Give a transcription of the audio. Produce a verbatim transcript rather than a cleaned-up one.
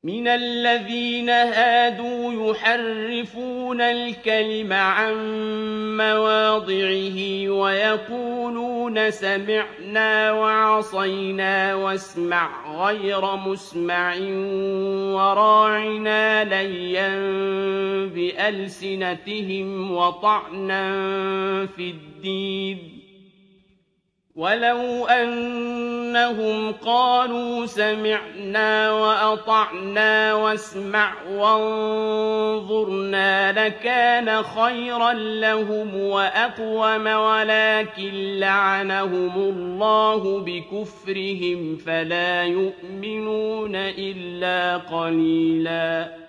مِنَ الَّذِينَ هَادُوا يُحَرِّفُونَ الْكَلِمَ عَن مَّوَاضِعِهِ وَيَقُولُونَ سَمِعْنَا وَعَصَيْنَا وَاسْمَعْ غَيْرَ مُسْمَعٍ وَرَاعِنَا لَيًّا بِأَلْسِنَتِهِمْ وَطَعْنًا فِي الدِّينِ ۚ وَلَوْ أَنَّهُمْ قَالُوا سَمِعْنَا وَأَطَعْنَا وَاسْمَعْ وَانظُرْنَا لَكَانَ خَيْرًا لَّهُمْ وَأَقْوَمَ وَلَٰكِن لَّعَنَهُمُ اللَّهُ بِكُفْرِهِمْ فَلَا يُؤْمِنُونَ إِلَّا قَلِيلًا.